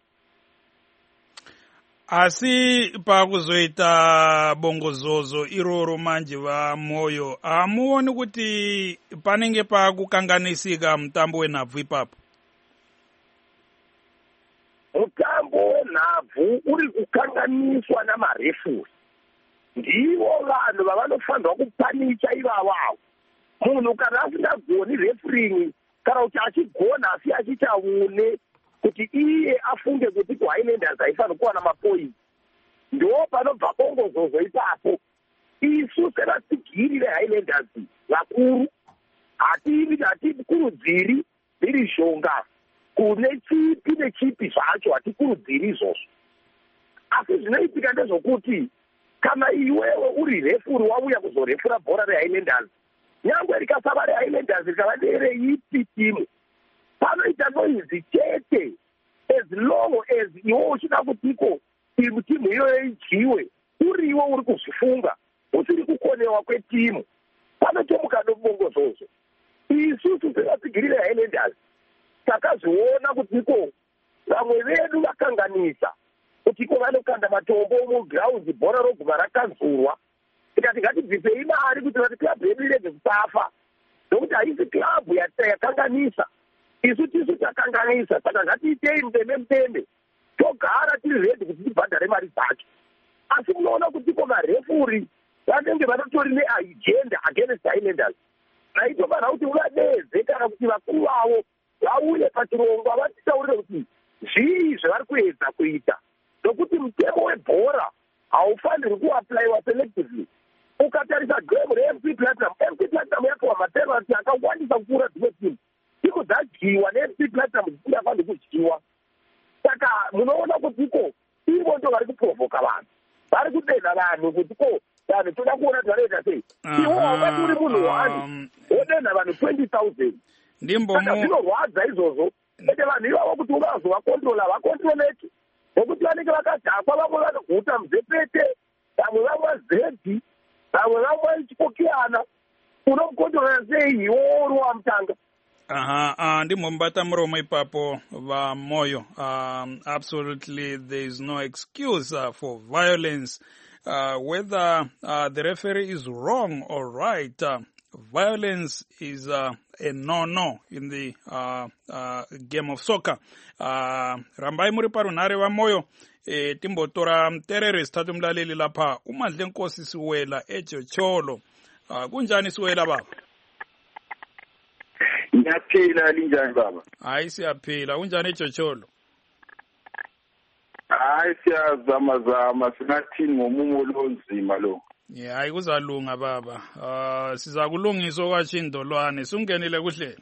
Asi pakuzoita bongozozo iroro manje va Moyo, hamuoni kuti panenge pakukanganisika mutambo wenhabvu ipapo? Mutambo wenhabvu uri kukanganiswa namarefuri. Ndivo vanhu vavanofanirwa kupanicha ivavavo. Munhu kana asingagoni refuringi kana kuti achigona asi achitaune kuti iye afunge kuti kuhighlanders haifanira kuwana mapoints, ndo panobva bongozozo ipapo. Isu sevatsigiri vehighlanders vakuru hatikurudziri iri shonga kune chipi nechipi zvacho, hatikurudziri izvozvo. Asi zvinoitika ndezvokuti kana iwewe uri refuri wauya kuzorefura bhora rehighlanders, nyangwe rikasava rehighlanders rikava nereipi timu, panoita noizi chete as long as iwe uchida kutiko timu timu iyoyo idyiwe, uriwo uri kuzvifunga usiri kukonewa kwetimu, panotomuka dobongozozo. Isusu sevatsigiri vehighlanders takazviona kutiko vamwe vedu vakanganisa kutiko vanokanda matombo muground bhora roguma rakanzurwa, tikati ngatibvisei mari kuti vati club yedu irege kusafa, nokuti haisi club yakanganisa. Isu tisu takanganisa, saka ngatiitei mudembe mudembe, togara tiri redi kuti tibhadhare mari dzacho. Asi munoona kutiko marefuri vanenge vanotori neagenda against highlanders, naitofanira kuti uvadeze kana kuti vakuru vavo vauye pachirongwa vatitaurire kuti zvii zvavari kuedza kuita, nokuti mutemo webhora haufaniri kuaplaiwa selectively. Ukatarisa game re-M C Platinum, M C Platinum yapiwa mapenalty akawandisa kupfuura dzimwe timu, iko dzadyiwa ne-M C Platinum dzisingafaniri kudyiwa. Saka munoona kutiko ivo ndo vari kuprovoka vanhu, vari kudenha vanhu kutiko vanhu toda kuona kuti vanoita sei. Iwo haungati uri munhu wani wodenha vanhu twenty thousand. Saka zvinorwadza izvozvo, ende vanhu ivavo kuti ungazovakontrola vakontroleki, nokuti vanenge vakadhakwa, vamwe vanoguta muzepete, vamwe vamwazedhi, vamwe vamwe chikokiyana. Unomukontrola sei iwo uri wamutanga? Aha, uh, ndimbobata muromo ipapo va Moyo. Um, absolutely, there is no excuse uh, for violence. Uh, whether uh, the referee is wrong or right, uh, violence is uh, a no-no in the uh, uh, game of soccer. Uh, Rambai muri parunare va Moyo. E, timbotora mterere sithathu mlaleli lapha uMandla Nkosi Siwela eJocholo. Uh, kunjani Siwela baba? Ngiyaphila linjani baba? Hayi siyaphila, unjani eJocholo? Hayi siyazama zama, singathini ngomumo lonzima lo. Yeah, hayi kuzalunga baba. Uh siza kulungisa okwachindolwane, sungenile kuhlelo.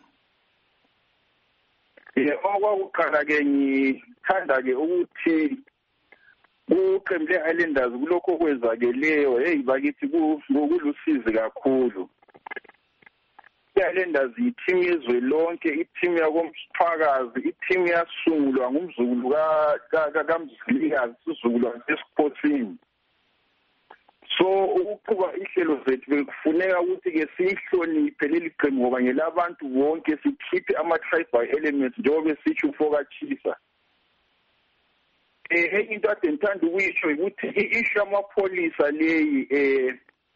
Yeah, okwakuqala ke ngithanda ke ukuthi uqembu leHighlanders kulokho okwenzakeleyo, hey bakithi kulusizi kakhulu. iHighlanders iteam yezwe lonke, iteam yakomsphakazi, iteam yasungulwa ngumzukulu ka kaMzilikazi, sizukulu waseSportsini. So ukuqhuba ihlelo zethu bekufuneka ukuthi ke sihloniphe leli qembu ngoba ngelabantu bonke, sikhiphe ama-tribal elements njengoba sisho ufokachisa. Eh into ade ngithanda ukuyisho ukuthi i-issue yamapholisa leyi eh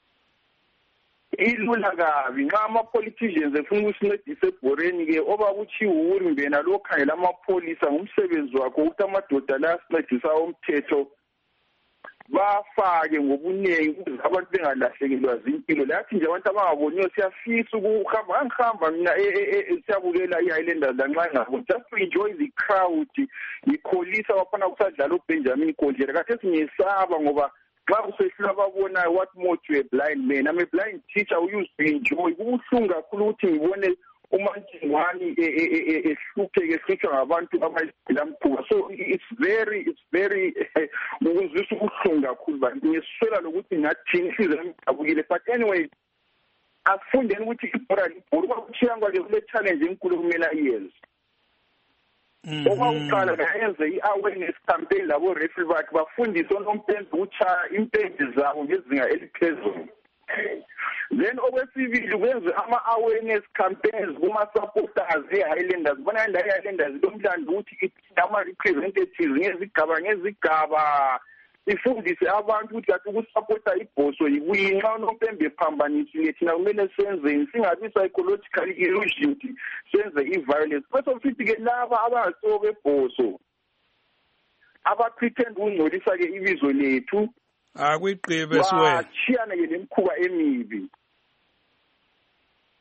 ilula kabi nxa ama-politicians efuna ukusincedisa ebhoreni ke oba kutshiwuri mbena lokhangela amapholisa ngumsebenzi wakho ukuthi amadoda la asincedisa umthetho bafake ngobunengi ukuze abantu bengalahlekelwa zimpilo. Lathi nje abantu abangaboniyo siyafisa ukuhamba ngihamba mina siyabukela iHighlanders lanxa ngabo just to enjoy the crowd, ngikholisa abafana kusadlala uBenjamin Konjera kade singiyesaba ngoba xa usehlula babona what more to a blind man. I'm a blind teacher who used to enjoy. Kubuhlungu kakhulu ukuthi ngibone uMantingwane ehlupheke ehlutshwa ngabantu abayila mkhuba. So it's very it's very ukuzwisa ubuhlungu kakhulu bantu. Ngiswela lokuthi ngathini ihliziyo ngidabukile, but anyway asifundeni ukuthi ibhora libhora kwakuchiyangwa ke kule challenge enkulu kumele ayenze. Okwakuqala ngayenze i-awareness campaign labo referee bakhe bafundise onompembe ukuchaya impembe zabo ngezinga eliphezulu. Then okwesibili kwenze ama-awareness campaigns kuma-supporters e-Highlanders. Bona la i-Highlanders lomlando ukuthi ama-representatives ngezigaba ngezigaba ifundise abantu ukuthi kathi ukusupporta ibhoso yikuyini. Nxa unompembe ephambanisile thina kumele senzeni, singabi psychologically illusioned senze i-violence. Bese futhi ke laba abasibo bebhoso aba-pretend ukungcolisa ke ibizo lethu akuyigqibe siwena bachiyana ke lemkhuba emibi.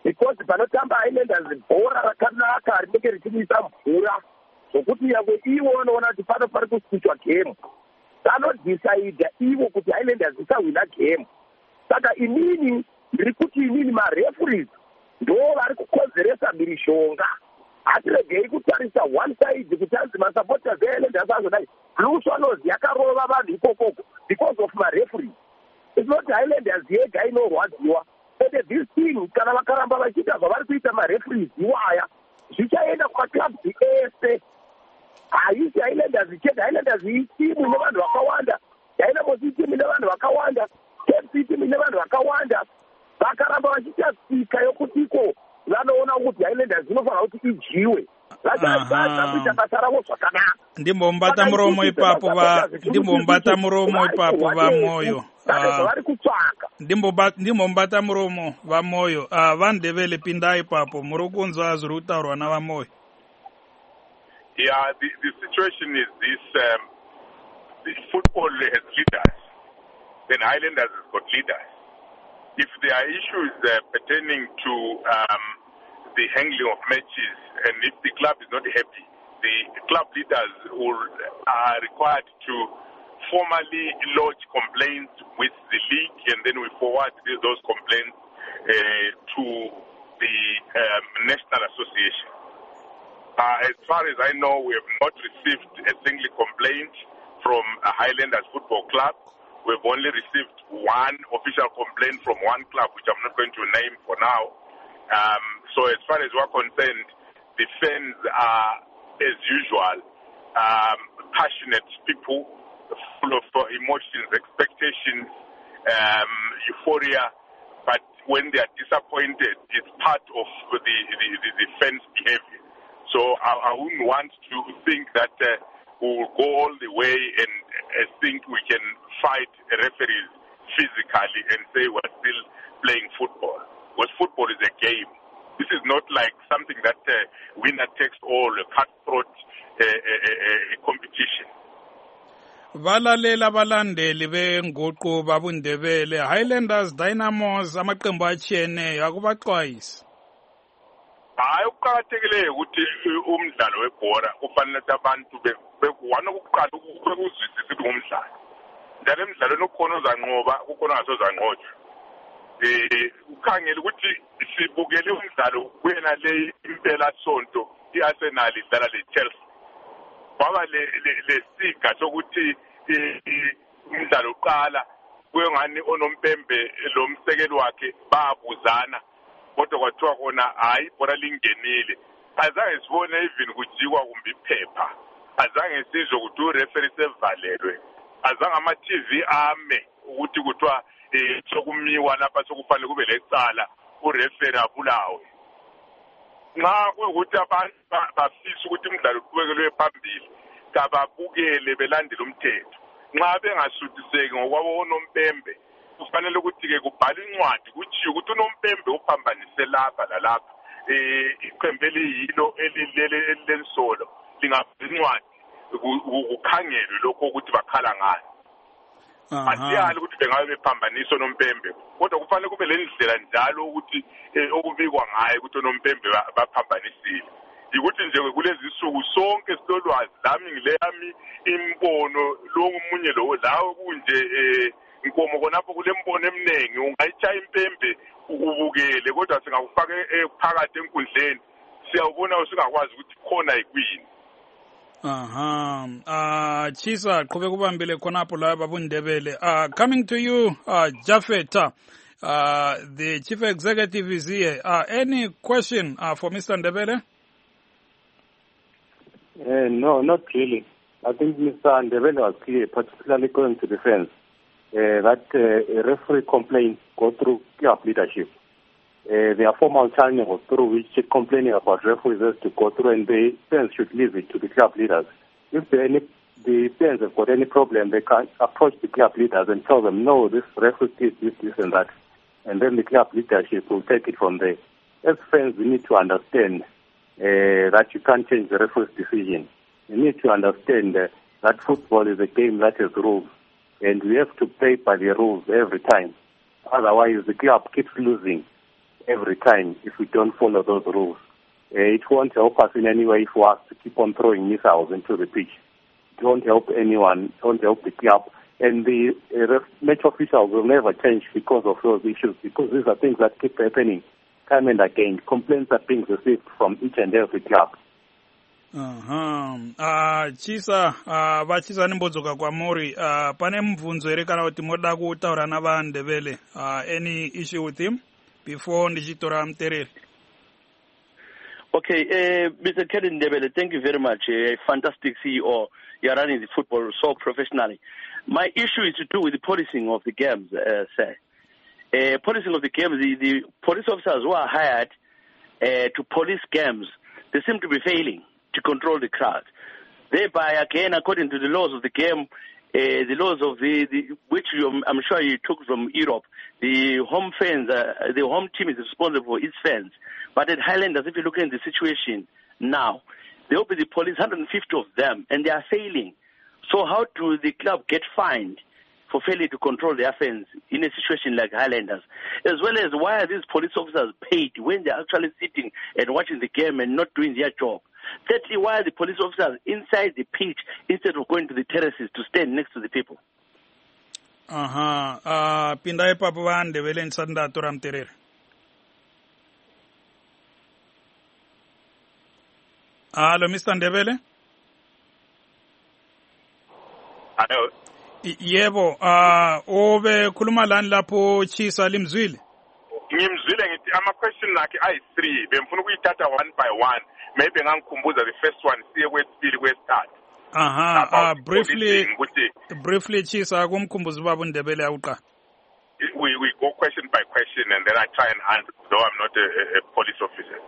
because panotamba Highlanders bhora rakanaka rinenge richimisa mvura zvokuti nyangwe ivo vanoona kuti pano pari kuswitchwa game vanodhisaidha ivo kuti Highlanders isawina game. Saka inini ndiri kuti inini mareferees ndo vari kukonzeresa mhirizhonga. Hatiregei kutarisa one side kuti anzi masupporters eHighlanders azodai Blue Swallows yakarova vanhu ikokoko because of mareferees. It's not Highlanders yega inorwadziwa. But this thing kana vakaramba vachiita zvavari kuita mareferees iwaya zvichaenda kumaclubs ese. Haisi Highlanders chete. Highlanders itimu ine vanhu vakawanda. Dynamos itimu ine vanhu vakawanda. Cape City ine vanhu vakawanda. Vakaramba vachiita tsika yokutiko vanoona kuti Highlanders inofanira kuti ijiwe. Vachaita basa ravo zvakanaka. Ndimbombata muromo ipapo va ndimbombata muromo ipapo va Moyo. Vari kutsvaka. Ndimbombata muromo va Moyo. Vandevele pinda ipapo muri kunzwa zviri kutaurwa nava Moyo. Yeah, the, the situation is this, um, the football has leaders, then Highlanders has got leaders. If there are issues uh, pertaining to um, the handling of matches, and if the club is not happy, the club leaders will, are required to formally lodge complaints with the league, and then we forward those complaints uh, to the um, National Association. Uh, as far as I know, we have not received a single complaint from a Highlanders Football Club. We've only received one official complaint from one club, which I'm not going to name for now. Um, so as far as we're concerned, the fans are, as usual, um, passionate people, full of uh, emotions, expectations, um, euphoria. But when they are disappointed, it's part of the, the, the, the fans' behavior. So I, I wouldn't want to think that uh, we'll go all the way and uh, think we can fight referees physically and say we're still playing football. Because football is a game. This is not like something that uh, winner takes all, a cutthroat uh, uh, uh, competition. Valalela balandeli benguqu babundebele Highlanders Dynamos amaqembu atshiyeneyo akubaxwayisa. Hayi ukuqakathekileyo ukuthi umdlalo webhola kufanele ukuthi abantu bekwana ukuqala ukuzwisisa ukuthi umdlalo. Njalo emidlalweni ukhona ozanqoba kukhona ongasozanqotshwa. Eh ukhangela ukuthi sibukele umdlalo kuyena le impela sonto iArsenal idlala leChelsea. Baba le lesiga sokuthi umdlalo uqala kuyengani onompembe lo msekeli wakhe babuzana. Kodwa kwathiwa kona hayi ibhola lingenile. Azange sibone even kujikwa kumbe iphepha. Azange sizwe ukuthi ureferee sevalelwe. Azange ama-T V ame ukuthi kuthiwa eh sokumiwa lapha sokufanele kube lecala ureferee abulawe. Nxa kuyukuthi abantu bafisa ukuthi umdlalo uqhubekele phambili kababukele belandela umthetho. Nxa bengasuthiseki ngokwabo onompembe kufanele ukuthi ke kubhalwe incwadi kuthi ukuthi unompembe uphambanise lapha lalapha eh iqembu eliyilo elilele lensolo lingabhala incwadi ukukhangelwe lokho ukuthi bakhala ngani. Asiyali ukuthi bengabe bephambanisa unompembe kodwa kufanele kube lendlela njalo ukuthi okubikwa ngayo ukuthi unompembe baphambanisile. Ukuthi nje kulezi isuku sonke silolwazi lami ngileyami imbono lo umunye lo lawo kunje eh inkomo konapho kulembono eminingi ungayitshaya impembe ukubukele kodwa singakufaka phakathi enkundleni siyawubona usingakwazi ukuthi khona yikwini. Aha uh Chisa qhubeka ubambile khonapho la babundebele. Uh coming to you uh Jafet, uh the chief executive is here. Uh any question uh, for Mister Ndebele? Uh, no, not really. I think Mister Ndebele was clear, particularly going to defense. Uh, that uh, referee complaints go through club leadership. Uh, there are formal channels through which complaining about referees has to go through, and the fans should leave it to the club leaders. If any, the fans have got any problem, they can approach the club leaders and tell them, no, this referee did this, this and that. And then the club leadership will take it from there. As fans, we need to understand uh, that you can't change the referee's decision. You need to understand uh, that football is a game that has rules. And we have to play by the rules every time. Otherwise, the club keeps losing. every time if we don't follow those rules. Uh, it won't help us in any way for us to keep on throwing missiles into the pitch. It won't help anyone, it won't help the club. And the uh, match officials will never change because of those issues, because these are things that keep happening time and again. Complaints are being received from each and every club. Aha. Uh, chisa uh, vachisa nimbodzoka kwamuri uh, pane mubvunzo here kana kuti moda kutaura navaNdebele uh, any issue with him before ndichitora mutereri? Okay, uh, Mister Kevin Ndebele, thank you very much. A uh, fantastic C E O. You're running the football so professionally. My issue is to do with the policing of the games, uh, sir. Uh, policing of the games, the, the police officers who are hired uh, to police games, they seem to be failing to control the crowd. Thereby, again, according to the laws of the game, uh, the laws of the, the which you, I'm sure you took from Europe, the home fans, uh, the home team is responsible for its fans. But at Highlanders, if you look at the situation now, there will be the police, one hundred fifty of them, and they are failing. So how do the club get fined for failing to control their fans in a situation like Highlanders? As well as why are these police officers paid when they're actually sitting and watching the game and not doing their job? Thirdly, why are the police officers inside the pitch instead of going to the terraces to stand next to the people? Aha. Uh, pinda ipapo vaNdebele ndisati ndatora mutereri. Hello, Mister Ndebele? Hello. Yebo, uh, ove khuluma lani lapho Chisa limzwile? Ngimzwile ngithi ama question lakhe ayi three bemfuna ukuyithatha one by one, maybe ngangikhumbuza the first one siye kwesibili kwesithathu. Aha, uh, briefly briefly Chisa kumkhumbuza baba uNdebele akuqala. We we go question by question and then I try and answer, though I'm not a, a, a police officer.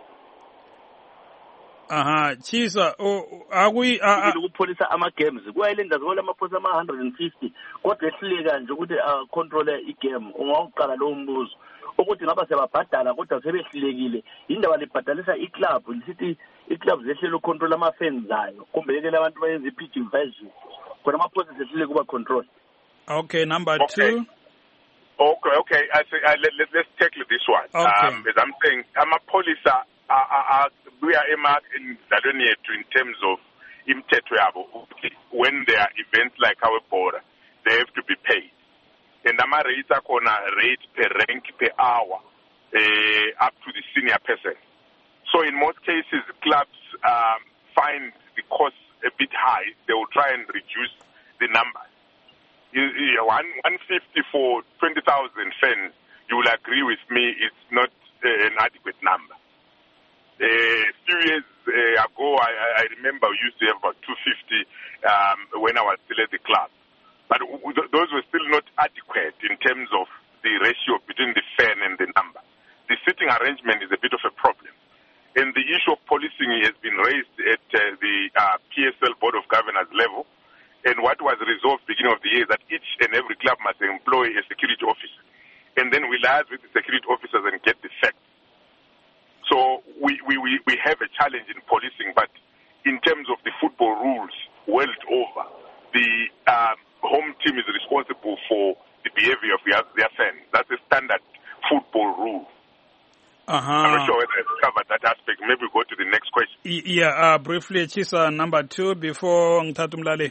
Aha, Chisa, oh, akui a ukupolisa ama games. Kwayilenza ngoba amapolisa ama one hundred fifty kodwa ehlika nje ukuthi control igame. Ungawuqala lo mbuzo ukuthi ngaba sebabhadala kodwa sebehlekile. Indaba libhadalisa iclub, lisithi iclub zehlelo control ama fans zayo. Kumbe ke abantu bayenza pitch invasion. Khona amapolisa sehlile kuba control. Okay, number okay. two. Okay, okay. I say, uh, let, let, let's tackle this one. Okay. Um, as I'm saying, amapolisa are we are earmarked in Zaloni in terms of imthetho yabo. When there are events like our border, they have to be paid. And ama rates are on a rate per rank per hour, uh, up to the senior person. So in most cases, clubs um, find the cost a bit high. They will try and reduce the number. One one fifty for twenty thousand fans, you will agree with me, it's not uh, an adequate number. Uh, a few years uh, ago, I, I remember we used to have about two fifty um, when I was still at the club. But w- those were still not adequate in terms of the ratio between the fan and the number. The seating arrangement is a bit of a problem. And the issue of policing has been raised at uh, the uh, P S L Board of Governors level. And what was resolved beginning of the year is that each and every club must employ a security officer. And then we liaise with the security officers and get the facts. So we, we, we, we have a challenge in policing, but in terms of the football rules, world over, the um, home team is responsible for the behavior of their, their fans. That's a standard football rule. Uh-huh. I'm not sure whether I've covered that aspect. Maybe we go to the next question. Y- yeah, uh, briefly, Chisa, number two, before Ngithathu Mlale.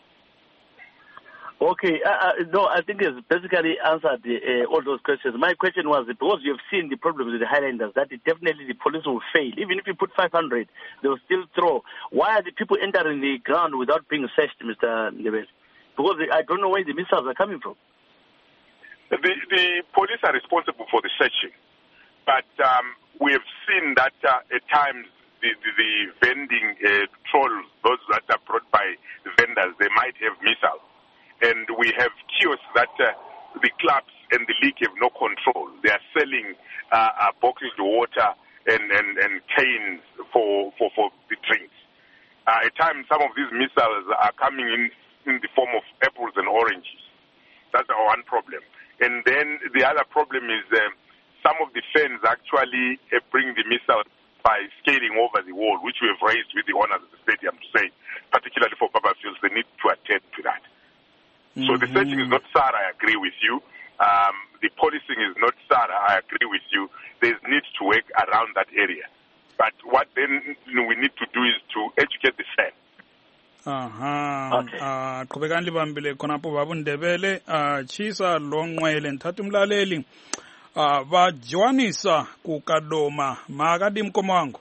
Okay, uh, uh, no, I think it's basically answered uh, all those questions. My question was, because you've seen the problems with the Highlanders, that it definitely the police will fail. Even if you put five hundred, they will still throw. Why are the people entering the ground without being searched, Mister Ndebele? Because I don't know where the missiles are coming from. The, the police are responsible for the searching. But um, we have seen that uh, at times the, the, the vending uh, trolls, those that are brought by the vendors, they might have missiles. And we have kiosks that uh, the clubs and the league have no control. They are selling uh, uh, bottled water and, and, and canes for, for, for the drinks. Uh, at times, some of these missiles are coming in in the form of apples and oranges. That's our one problem. And then the other problem is uh, some of the fans actually uh, bring the missile by scaling over the wall, which we have raised with the owners of the stadium to say, particularly for Baba Fields, they need to attend to that. Mm-hmm. So the searching is not thorough, I agree with you. Um, the policing is not thorough, I agree with you. there's need to work around that area. But what then we need to do is to educate the fan. Aha. Okay. Ah, qhubekani libambile khonapho baba Ndebele, ah Chisa Lonqwele nthatha umlaleli. Ah ba Joanisa ku Kadoma makadi mkomango.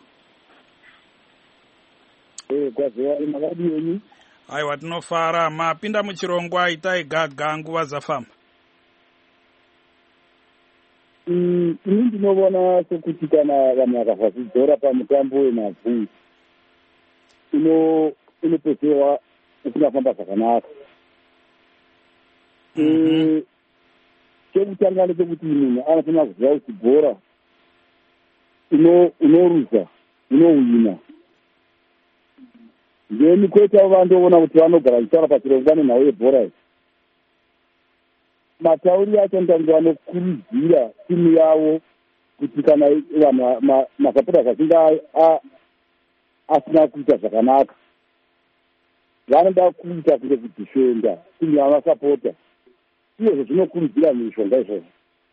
Eh kwaziwa imakadi yenu. Hayi watinofara mapinda muchirongwa ita igaga nguva dzafamba. Mm, ini ndinobona sekuti kana vanhu vakasazvidzora pamutambo wenhabvu ino inopesewa usingafamba zvakanaka. Chekutanga ndechekuti munhu anofanira kuziva kuti bhora unoruza unowina. Then kwoita vandoona kuti vanogara vachitaura pachirongwa nenhau yebhora iyi. Matauri acho ndange vanokurudzira timu yavo kuti kana vanhu masapota achinge asina kuita zvakanaka vanoda kuita kunge kudhifenda timu yamasapota. Izvozvo zvinokurudzira mishonga izvozvo.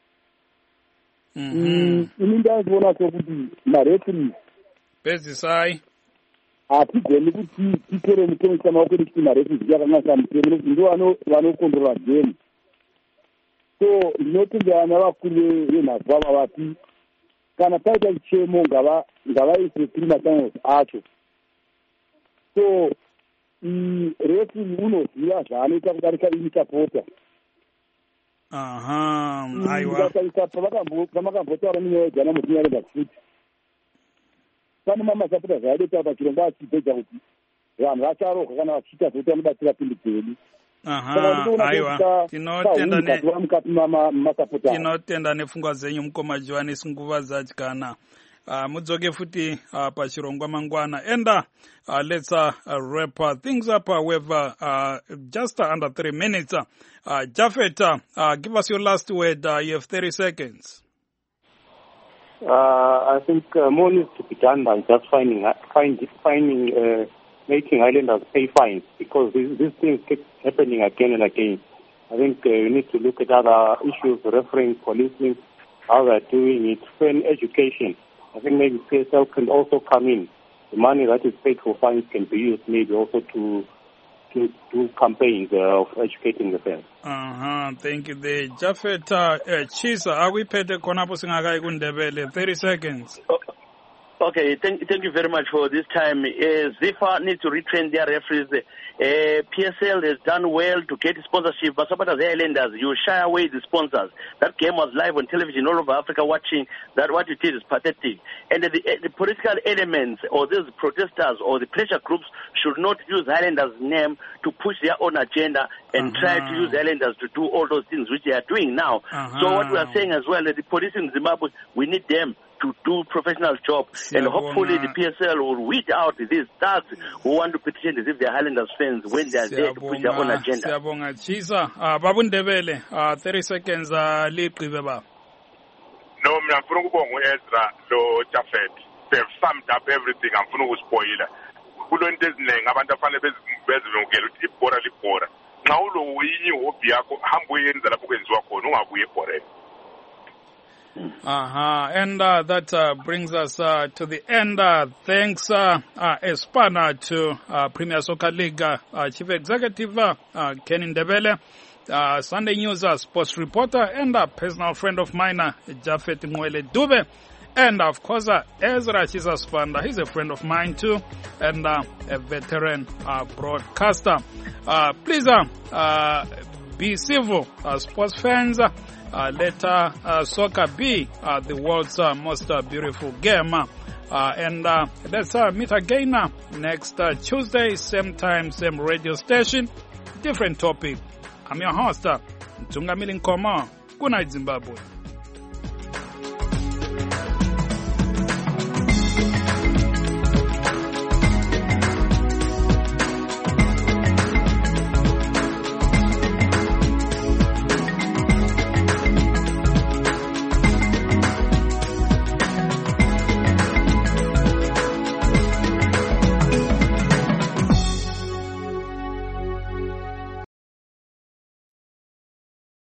Ini ndazviona sokuti mareferees pedzisai hatigoni kuti titore mutemo chamaoko edu kuti mareferees yakanasa mutemo nokuti ndo vanokondrola game. So ndinotendana vakuru venhabvu ava vati kana paita chichemo ngavaise tiri machannels acho. So referee unoziva zvaanoita kudarika ini sapota. Aha, aiwa. Pamakambotaura munyaya yejana mutinyaredza futi pane mamasapota zvaadeta pachirongwa achipedza kuti vanhu vacharohwa kana vachiita zvokuti vanobatsira pindi dzedu. Aha, aiwa. Tinotenda ne tinotenda nepfungwa dzenyu mukoma Johannes nguva dzadyana. Uh, mudzoke futi uh, pachirongwa mangwana. And uh, uh, let's uh, uh, wrap uh, things up uh, with uh, uh, just uh, under three minutes. Uh, uh, Japheth, uh, uh, give us your last word. Uh, you have thirty seconds. Uh, I think uh, more needs to be done than just finding, find, finding uh, making Highlanders pay fines, because these, these things keep happening again and again. I think uh, we need to look at other issues, referring, policing, how they're doing it, fan education. I think maybe P S L can also come in. The money that is paid for fines can be used maybe also to to do campaigns uh, of educating the fans. Uh-huh, thank you. The Japheth uh, Chisa, are we paid the Konapo Singagai Gundebele? thirty seconds. Okay, thank, thank you very much for this time. Uh, Zifa needs to retrain their referees. Uh, P S L has done well to get sponsorship, but some of the Highlanders, you shy away the sponsors. That game was live on television all over Africa watching. That what you did is pathetic. And the, the political elements or these protesters or the pressure groups should not use Highlanders' name to push their own agenda and uh-huh. try to use Highlanders to do all those things which they are doing now. Uh-huh. So what we are saying as well, the police in Zimbabwe, we need them to do professional job, and hopefully the P S L will weed out these thugs who want to petition as if they are Highlanders fans when they are there to push their own agenda. Siyabonga Chisa, Babu Ndebele, thirty seconds liqibe ba. No, mina ngifuna ukubonga Ezra lo Japheth. They've summed up everything. Angifuna ukuspoila. Kulo into eziningi abantu afanele bezilungele ukuthi ibhora libhora. Nxa ulo uyinyi hobby yakho hamba uyenza lapho kwenziwa khona ungabuye ebhoreni. Uh-huh. And uh, that uh, brings us uh, to the end. Uh, thanks, uh, uh, Espana, to uh, Premier Soccer League uh, uh, Chief Executive uh, uh, Kenny Ndebele, uh, Sunday News uh, sports reporter, and a personal friend of mine, uh, Japheth Mwele Dube. And, of course, uh, Ezra Chisa Spanda, he's a friend of mine, too, and uh, a veteran uh, broadcaster. Uh, please uh, uh, be civil, uh, sports fans. Uh, Uh, let uh, uh, soccer be uh, the world's uh, most uh, beautiful game. Uh, and uh, let's uh, meet again uh, next uh, Tuesday, same time, same radio station, different topic. I'm your host, uh, Tungamili Nkoma. Good night, Zimbabwe.